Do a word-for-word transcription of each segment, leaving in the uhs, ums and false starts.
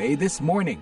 A This Morning.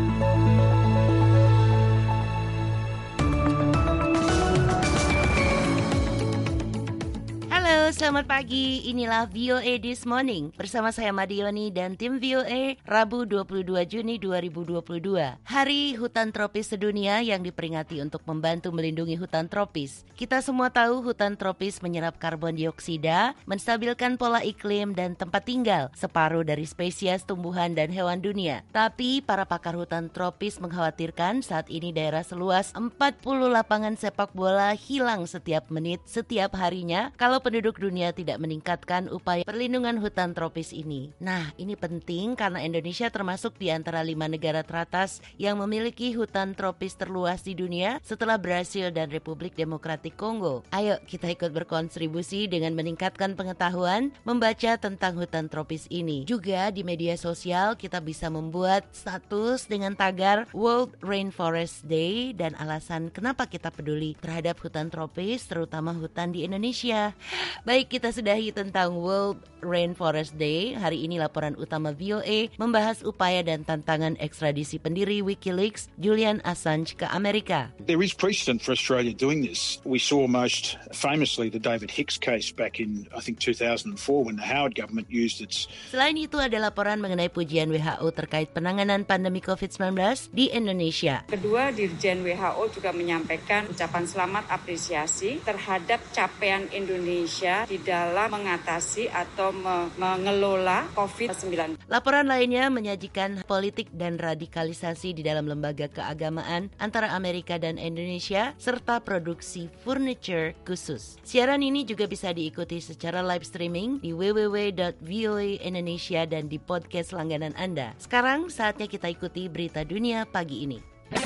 Halo, selamat pagi. Inilah V O A This Morning bersama saya Madioni dan tim V O A, Rabu dua puluh dua Juni dua ribu dua puluh dua. Hari Hutan Tropis Sedunia yang diperingati untuk membantu melindungi hutan tropis. Kita semua tahu hutan tropis menyerap karbon dioksida, menstabilkan pola iklim dan tempat tinggal separuh dari spesies tumbuhan dan hewan dunia. Tapi para pakar hutan tropis mengkhawatirkan saat ini daerah seluas empat puluh lapangan sepak bola hilang setiap menit, setiap harinya kalau penduduk dunia tidak meningkatkan upaya perlindungan hutan tropis ini. Nah, ini penting karena Indonesia termasuk di antara lima negara teratas yang memiliki hutan tropis terluas di dunia setelah Brasil dan Republik Demokratik Kongo. Ayo kita ikut berkontribusi dengan meningkatkan pengetahuan, membaca tentang hutan tropis ini. Juga di media sosial kita bisa membuat status dengan tagar World Rainforest Day dan alasan kenapa kita peduli terhadap hutan tropis, terutama hutan di Indonesia. Baik, kita sudahi tentang World Rainforest Day. Hari ini laporan utama V O A membahas upaya dan tantangan ekstradisi pendiri WikiLeaks Julian Assange ke Amerika. There is precedent for Australia doing this. We saw most famously the David Hicks case back in, I think, two thousand four when the Howard government used its... Selain itu ada laporan mengenai pujian W H O terkait penanganan pandemi covid sembilan belas di Indonesia. Kedua, Dirjen W H O juga menyampaikan ucapan selamat apresiasi terhadap capaian Indonesia di dalam mengatasi atau me- mengelola covid sembilan belas. Laporan lainnya menyajikan politik dan radikalisasi di dalam lembaga keagamaan antara Amerika dan Indonesia serta produksi furniture khusus. Siaran ini juga bisa diikuti secara live streaming di w w w dot v o a indonesia dan di podcast langganan Anda. Sekarang saatnya kita ikuti berita dunia pagi ini.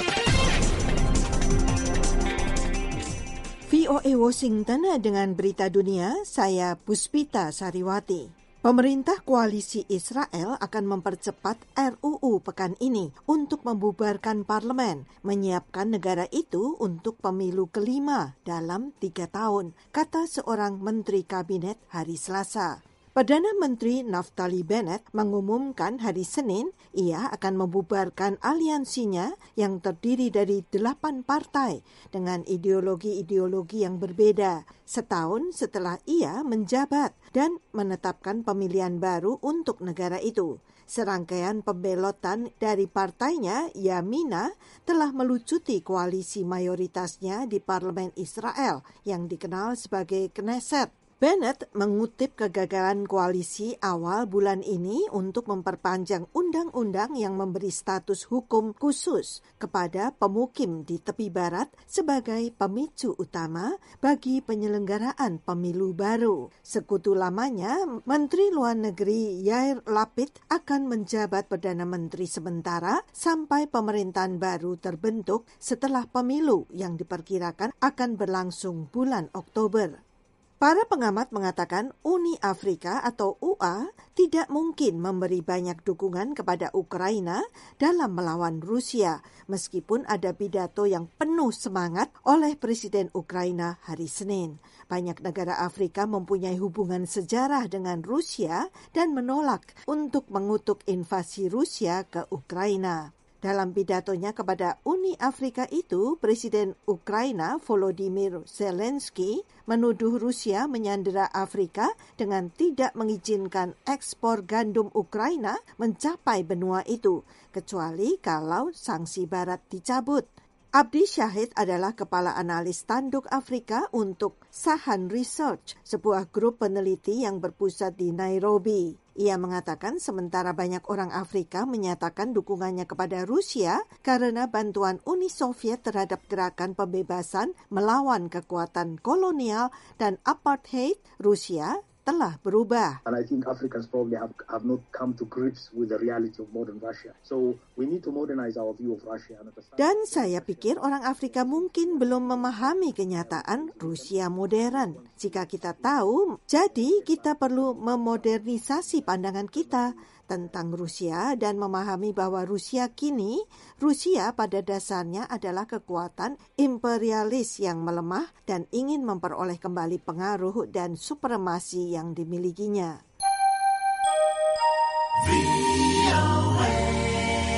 V O A Washington dengan berita dunia, saya Puspita Sariwati. Pemerintah koalisi Israel akan mempercepat R U U pekan ini untuk membubarkan parlemen, menyiapkan negara itu untuk pemilu kelima dalam tiga tahun, kata seorang menteri kabinet hari Selasa. Perdana Menteri Naftali Bennett mengumumkan hari Senin ia akan membubarkan aliansinya yang terdiri dari delapan partai dengan ideologi-ideologi yang berbeda setahun setelah ia menjabat dan menetapkan pemilihan baru untuk negara itu. Serangkaian pembelotan dari partainya, Yamina, telah melucuti koalisi mayoritasnya di parlemen Israel yang dikenal sebagai Knesset. Bennett mengutip kegagalan koalisi awal bulan ini untuk memperpanjang undang-undang yang memberi status hukum khusus kepada pemukim di tepi barat sebagai pemicu utama bagi penyelenggaraan pemilu baru. Sekutu lamanya, Menteri Luar Negeri Yair Lapid akan menjabat Perdana Menteri sementara sampai pemerintahan baru terbentuk setelah pemilu yang diperkirakan akan berlangsung bulan Oktober. Para pengamat mengatakan Uni Afrika atau U A tidak mungkin memberi banyak dukungan kepada Ukraina dalam melawan Rusia, meskipun ada pidato yang penuh semangat oleh Presiden Ukraina hari Senin. Banyak negara Afrika mempunyai hubungan sejarah dengan Rusia dan menolak untuk mengutuk invasi Rusia ke Ukraina. Dalam pidatonya kepada Uni Afrika itu, Presiden Ukraina Volodymyr Zelensky menuduh Rusia menyandera Afrika dengan tidak mengizinkan ekspor gandum Ukraina mencapai benua itu, kecuali kalau sanksi Barat dicabut. Abdi Syahid adalah kepala analis tanduk Afrika untuk Sahan Research, sebuah grup peneliti yang berpusat di Nairobi. Ia mengatakan sementara banyak orang Afrika menyatakan dukungannya kepada Rusia karena bantuan Uni Soviet terhadap gerakan pembebasan melawan kekuatan kolonial dan apartheid, Rusia telah berubah. And I think Africans probably have, have not come to grips with the reality of modern Russia. So we need to modernize our view of Russia. Dan saya pikir orang Afrika mungkin belum memahami kenyataan Rusia modern. Jika kita tahu, jadi kita perlu memodernisasi pandangan kita tentang Rusia dan memahami bahwa Rusia kini, Rusia pada dasarnya adalah kekuatan imperialis yang melemah dan ingin memperoleh kembali pengaruh dan supremasi yang dimilikinya.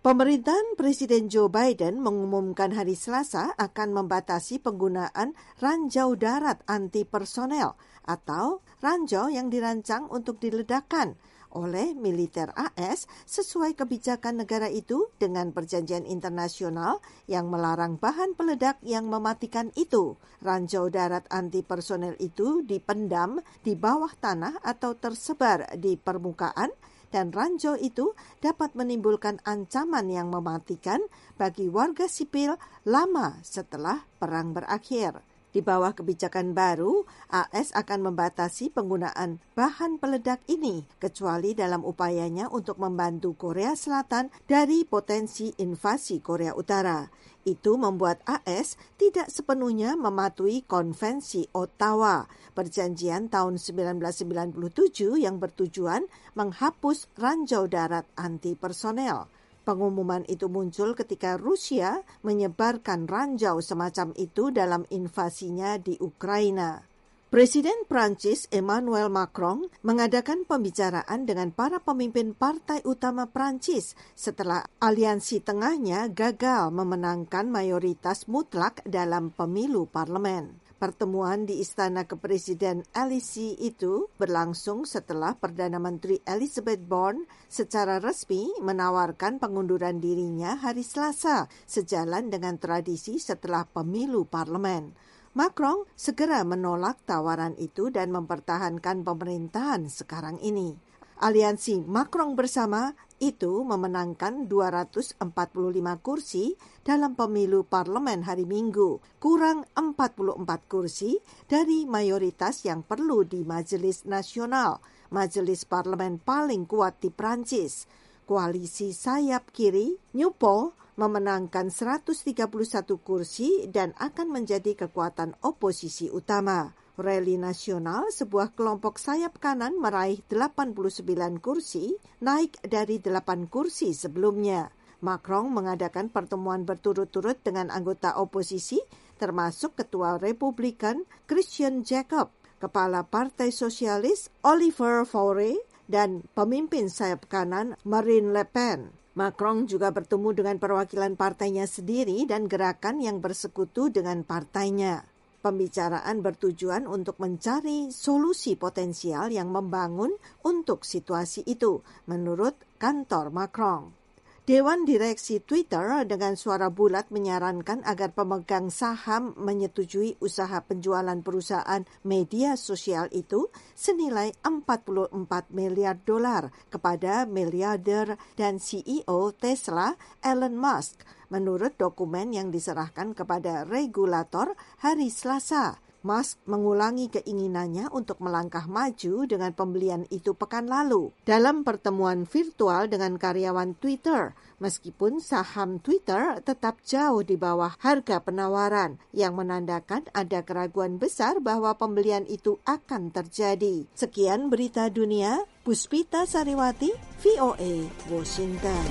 Pemerintahan Presiden Joe Biden mengumumkan hari Selasa akan membatasi penggunaan ranjau darat anti-personel atau ranjau yang dirancang untuk diledakkan oleh militer A S sesuai kebijakan negara itu dengan perjanjian internasional yang melarang bahan peledak yang mematikan itu. Ranjau darat anti-personel itu dipendam di bawah tanah atau tersebar di permukaan, dan ranjau itu dapat menimbulkan ancaman yang mematikan bagi warga sipil lama setelah perang berakhir. Di bawah kebijakan baru, A S akan membatasi penggunaan bahan peledak ini, kecuali dalam upayanya untuk membantu Korea Selatan dari potensi invasi Korea Utara. Itu membuat A S tidak sepenuhnya mematuhi Konvensi Ottawa, perjanjian tahun sembilan belas sembilan puluh tujuh yang bertujuan menghapus ranjau darat anti-personel. Pengumuman itu muncul ketika Rusia menyebarkan ranjau semacam itu dalam invasinya di Ukraina. Presiden Prancis Emmanuel Macron mengadakan pembicaraan dengan para pemimpin partai utama Prancis setelah aliansi tengahnya gagal memenangkan mayoritas mutlak dalam pemilu parlemen. Pertemuan di Istana Kepresiden Élysée itu berlangsung setelah Perdana Menteri Elizabeth Borne secara resmi menawarkan pengunduran dirinya hari Selasa, sejalan dengan tradisi setelah pemilu parlemen. Macron segera menolak tawaran itu dan mempertahankan pemerintahan sekarang ini. Aliansi Macron bersama itu memenangkan dua ratus empat puluh lima kursi dalam pemilu parlemen hari Minggu, kurang empat puluh empat kursi dari mayoritas yang perlu di Majelis Nasional, majelis parlemen paling kuat di Prancis. Koalisi sayap kiri, NUPO, memenangkan seratus tiga puluh satu kursi dan akan menjadi kekuatan oposisi utama. Rally Nasional, sebuah kelompok sayap kanan, meraih delapan puluh sembilan kursi, naik dari delapan kursi sebelumnya. Macron mengadakan pertemuan berturut-turut dengan anggota oposisi, termasuk Ketua Republikan Christian Jacob, Kepala Partai Sosialis Olivier Faure, dan pemimpin sayap kanan Marine Le Pen. Macron juga bertemu dengan perwakilan partainya sendiri dan gerakan yang bersekutu dengan partainya. Pembicaraan bertujuan untuk mencari solusi potensial yang membangun untuk situasi itu, menurut kantor Macron. Dewan Direksi Twitter dengan suara bulat menyarankan agar pemegang saham menyetujui usaha penjualan perusahaan media sosial itu senilai empat puluh empat miliar dolar kepada miliarder dan C E O Tesla Elon Musk, menurut dokumen yang diserahkan kepada regulator hari Selasa. Musk mengulangi keinginannya untuk melangkah maju dengan pembelian itu pekan lalu dalam pertemuan virtual dengan karyawan Twitter, meskipun saham Twitter tetap jauh di bawah harga penawaran yang menandakan ada keraguan besar bahwa pembelian itu akan terjadi. Sekian berita dunia, Puspita Sariwati, V O A, Washington.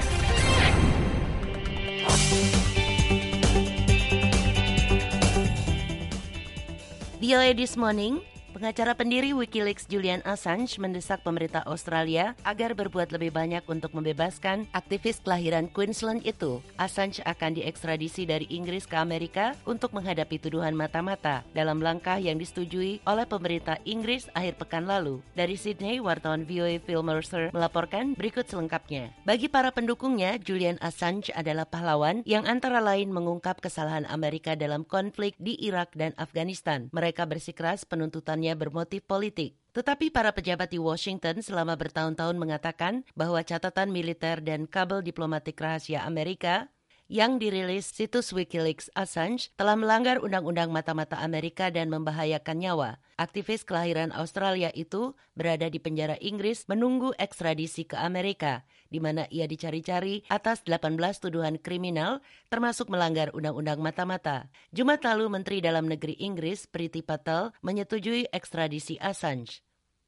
V O A This Morning, pengacara pendiri Wikileaks Julian Assange mendesak pemerintah Australia agar berbuat lebih banyak untuk membebaskan aktivis kelahiran Queensland itu. Assange akan diekstradisi dari Inggris ke Amerika untuk menghadapi tuduhan mata-mata dalam langkah yang disetujui oleh pemerintah Inggris akhir pekan lalu. Dari Sydney, wartawan V O A Phil Mercer melaporkan berikut selengkapnya. Bagi para pendukungnya, Julian Assange adalah pahlawan yang antara lain mengungkap kesalahan Amerika dalam konflik di Irak dan Afghanistan. Mereka bersikeras penuntutannya bermotif politik. Tetapi para pejabat di Washington selama bertahun-tahun mengatakan bahwa catatan militer dan kabel diplomatik rahasia Amerika yang dirilis situs Wikileaks Assange telah melanggar undang-undang mata-mata Amerika dan membahayakan nyawa. Aktivis kelahiran Australia itu berada di penjara Inggris menunggu ekstradisi ke Amerika, di mana ia dicari-cari atas delapan belas tuduhan kriminal, termasuk melanggar undang-undang mata-mata. Jumat lalu, Menteri Dalam Negeri Inggris, Priti Patel, menyetujui ekstradisi Assange.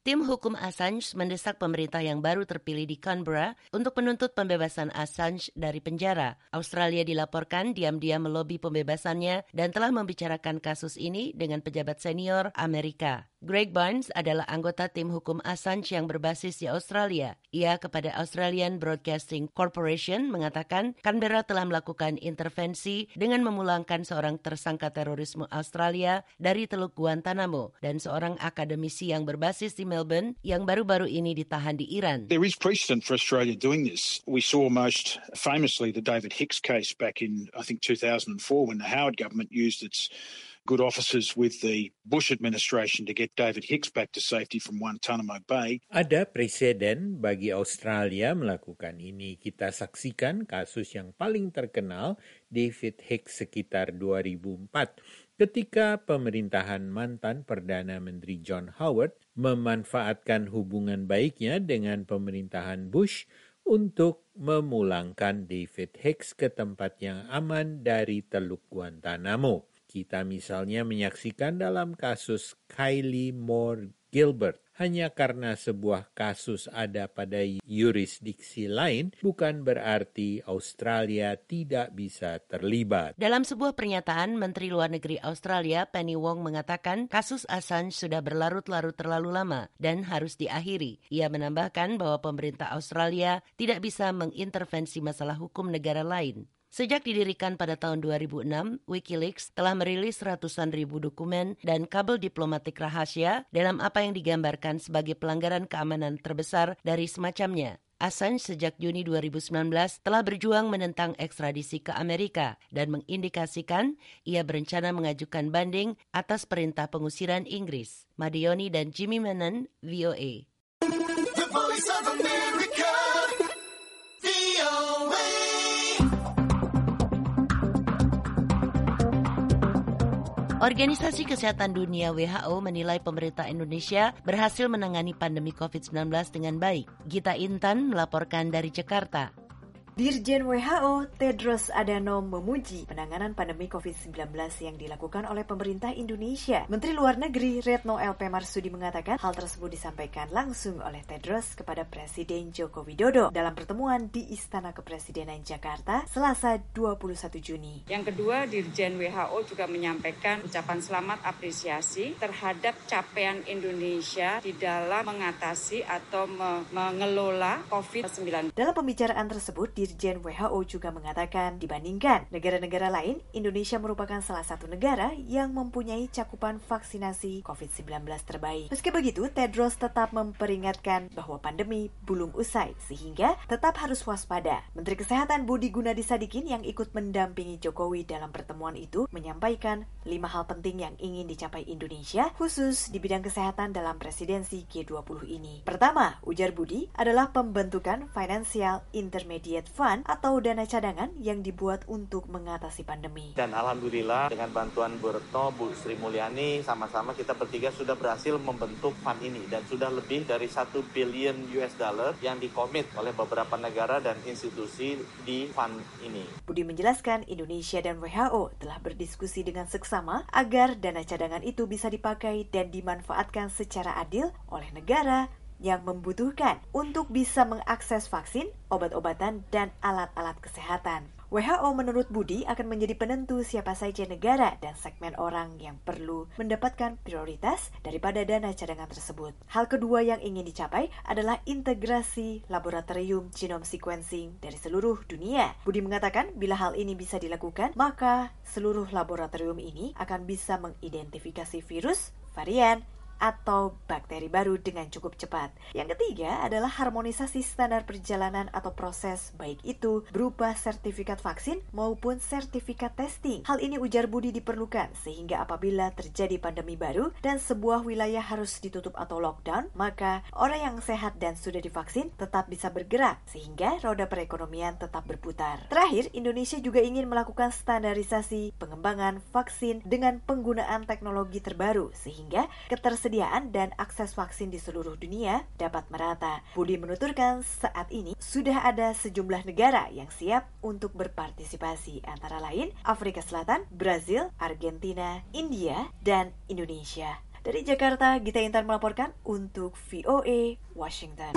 Tim hukum Assange mendesak pemerintah yang baru terpilih di Canberra untuk menuntut pembebasan Assange dari penjara. Australia dilaporkan diam-diam melobi pembebasannya dan telah membicarakan kasus ini dengan pejabat senior Amerika. Greg Barnes adalah anggota tim hukum Assange yang berbasis di Australia. Ia kepada Australian Broadcasting Corporation mengatakan Canberra telah melakukan intervensi dengan memulangkan seorang tersangka terorisme Australia dari Teluk Guantanamo dan seorang akademisi yang berbasis di Melbourne yang baru-baru ini ditahan di Iran. There is precedent for Australia doing this. We saw most famously the David Hicks case back in, I think, two thousand four when the Howard government used its good offices with the Bush administration to get David Hicks back to safety from Guantanamo Bay. Ada presiden bagi Australia melakukan ini. Kita saksikan kasus yang paling terkenal, David Hicks sekitar dua ribu empat. Ketika pemerintahan mantan Perdana Menteri John Howard memanfaatkan hubungan baiknya dengan pemerintahan Bush untuk memulangkan David Hicks ke tempat yang aman dari Teluk Guantanamo. Kita misalnya menyaksikan dalam kasus Kylie Moore Gilbert. Hanya karena sebuah kasus ada pada yurisdiksi lain, bukan berarti Australia tidak bisa terlibat. Dalam sebuah pernyataan, Menteri Luar Negeri Australia Penny Wong mengatakan kasus Assange sudah berlarut-larut terlalu lama dan harus diakhiri. Ia menambahkan bahwa pemerintah Australia tidak bisa mengintervensi masalah hukum negara lain. Sejak didirikan pada tahun dua ribu enam, Wikileaks telah merilis ratusan ribu dokumen dan kabel diplomatik rahasia dalam apa yang digambarkan sebagai pelanggaran keamanan terbesar dari semacamnya. Assange sejak Juni dua ribu sembilan belas telah berjuang menentang ekstradisi ke Amerika dan mengindikasikan ia berencana mengajukan banding atas perintah pengusiran Inggris. Madioni dan Jimmy Menon, V O A. The Voice of America, V O A. Organisasi Kesehatan Dunia W H O menilai pemerintah Indonesia berhasil menangani pandemi covid sembilan belas dengan baik. Gita Intan melaporkan dari Jakarta. Dirjen W H O Tedros Adhanom memuji penanganan pandemi covid sembilan belas yang dilakukan oleh pemerintah Indonesia. Menteri Luar Negeri Retno L P Marsudi mengatakan hal tersebut disampaikan langsung oleh Tedros kepada Presiden Joko Widodo dalam pertemuan di Istana Kepresidenan Jakarta Selasa dua puluh satu Juni. Yang kedua, Dirjen W H O juga menyampaikan ucapan selamat apresiasi terhadap capaian Indonesia di dalam mengatasi atau me- mengelola covid sembilan belas. Dalam pembicaraan tersebut, Dirjen W H O juga mengatakan dibandingkan negara-negara lain, Indonesia merupakan salah satu negara yang mempunyai cakupan vaksinasi covid sembilan belas terbaik. Meski begitu, Tedros tetap memperingatkan bahwa pandemi belum usai sehingga tetap harus waspada. Menteri Kesehatan Budi Gunadi Sadikin yang ikut mendampingi Jokowi dalam pertemuan itu menyampaikan lima hal penting yang ingin dicapai Indonesia khusus di bidang kesehatan dalam presidensi G dua puluh ini. Pertama, ujar Budi, adalah pembentukan Financial Intermediate Fund atau dana cadangan yang dibuat untuk mengatasi pandemi. Dan alhamdulillah dengan bantuan Bu Retno, Bu Sri Mulyani, sama-sama kita bertiga sudah berhasil membentuk fund ini dan sudah lebih dari satu billion U S dollar yang dikomit oleh beberapa negara dan institusi di fund ini. Budi menjelaskan Indonesia dan W H O telah berdiskusi dengan seksama agar dana cadangan itu bisa dipakai dan dimanfaatkan secara adil oleh negara yang membutuhkan untuk bisa mengakses vaksin, obat-obatan, dan alat-alat kesehatan. W H O menurut Budi akan menjadi penentu siapa saja negara dan segmen orang yang perlu mendapatkan prioritas daripada dana cadangan tersebut. Hal kedua yang ingin dicapai adalah integrasi laboratorium genome sequencing dari seluruh dunia. Budi mengatakan bila hal ini bisa dilakukan, maka seluruh laboratorium ini akan bisa mengidentifikasi virus, varian, atau bakteri baru dengan cukup cepat. Yang ketiga adalah harmonisasi standar perjalanan atau proses, baik itu berupa sertifikat vaksin maupun sertifikat testing. Hal ini ujar Budi diperlukan sehingga apabila terjadi pandemi baru dan sebuah wilayah harus ditutup atau lockdown, maka orang yang sehat dan sudah divaksin tetap bisa bergerak sehingga roda perekonomian tetap berputar. Terakhir, Indonesia juga ingin melakukan standarisasi pengembangan vaksin dengan penggunaan teknologi terbaru sehingga ketersediaan Persediaan dan akses vaksin di seluruh dunia dapat merata. Budi menuturkan saat ini sudah ada sejumlah negara yang siap untuk berpartisipasi, antara lain Afrika Selatan, Brazil, Argentina, India, dan Indonesia. Dari Jakarta, Gita Intan melaporkan untuk V O A Washington.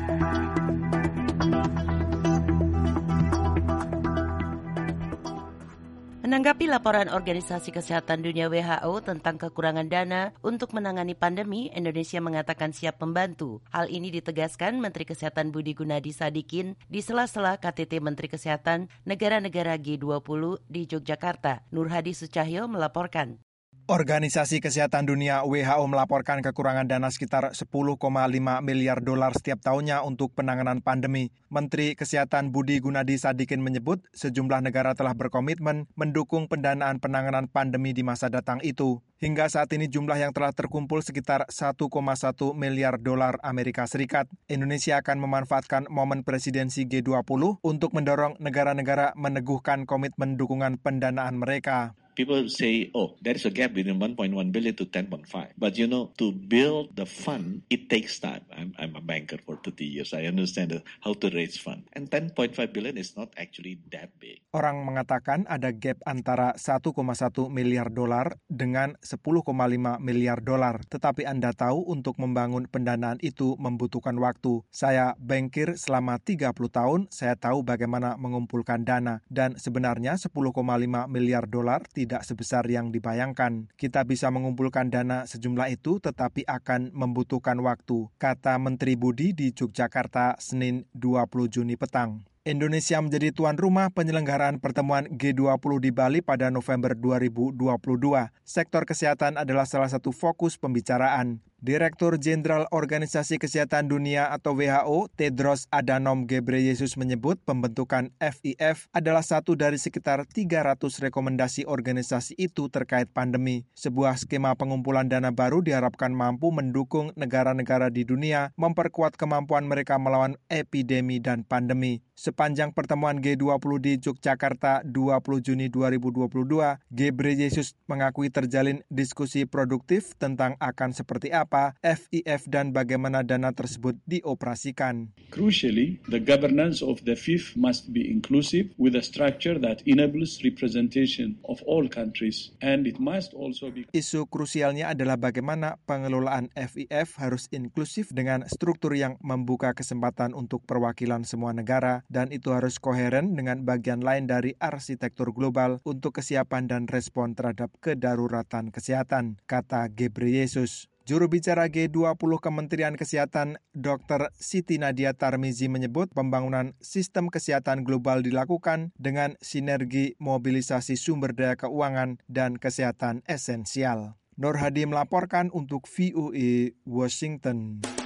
Menanggapi laporan Organisasi Kesehatan Dunia W H O tentang kekurangan dana untuk menangani pandemi, Indonesia mengatakan siap membantu. Hal ini ditegaskan Menteri Kesehatan Budi Gunadi Sadikin di sela-sela K T T Menteri Kesehatan negara-negara G dua puluh di Yogyakarta. Nur Hadi Sucahyo melaporkan. Organisasi Kesehatan Dunia W H O melaporkan kekurangan dana sekitar sepuluh koma lima miliar dolar setiap tahunnya untuk penanganan pandemi. Menteri Kesehatan Budi Gunadi Sadikin menyebut sejumlah negara telah berkomitmen mendukung pendanaan penanganan pandemi di masa datang itu. Hingga saat ini jumlah yang telah terkumpul sekitar satu koma satu miliar dolar Amerika Serikat. Indonesia akan memanfaatkan momen presidensi G dua puluh untuk mendorong negara-negara meneguhkan komitmen dukungan pendanaan mereka. People say, oh, there is a gap between one point one billion to ten point five. But you know, to build the fund, it takes time. I'm, I'm a banker for thirty years. I understand how to raise fund. And ten point five billion is not actually that big. Orang mengatakan ada gap antara satu koma satu miliar dolar dengan sepuluh koma lima miliar dolar. Tetapi Anda tahu untuk membangun pendanaan itu membutuhkan waktu. Saya bankir selama tiga puluh tahun, saya tahu bagaimana mengumpulkan dana. Dan sebenarnya sepuluh koma lima miliar dolar tidak tidak sebesar yang dibayangkan. Kita bisa mengumpulkan dana sejumlah itu tetapi akan membutuhkan waktu, kata Menteri Budi di Yogyakarta Senin dua puluh Juni petang. Indonesia menjadi tuan rumah penyelenggaraan pertemuan G dua puluh di Bali pada November dua ribu dua puluh dua. Sektor kesehatan adalah salah satu fokus pembicaraan. Direktur Jenderal Organisasi Kesehatan Dunia atau W H O, Tedros Adhanom Ghebreyesus menyebut pembentukan F I F adalah satu dari sekitar tiga ratus rekomendasi organisasi itu terkait pandemi. Sebuah skema pengumpulan dana baru diharapkan mampu mendukung negara-negara di dunia memperkuat kemampuan mereka melawan epidemi dan pandemi. Sepanjang pertemuan G dua puluh di Yogyakarta dua puluh Juni dua ribu dua puluh dua, Ghebreyesus mengakui terjalin diskusi produktif tentang akan seperti apa F I F dan bagaimana dana tersebut dioperasikan. Crucially, the governance of the F I F must be inclusive with a structure that enables representation of all countries, and it must also be. Isu krusialnya adalah bagaimana pengelolaan F I F harus inklusif dengan struktur yang membuka kesempatan untuk perwakilan semua negara, dan itu harus koheren dengan bagian lain dari arsitektur global untuk kesiapan dan respon terhadap kedaruratan kesehatan, kata Ghebreyesus. Juru bicara G dua puluh Kementerian Kesehatan Doktor Siti Nadia Tarmizi menyebut pembangunan sistem kesehatan global dilakukan dengan sinergi mobilisasi sumber daya keuangan dan kesehatan esensial. Nur Hadi melaporkan untuk V O A Washington.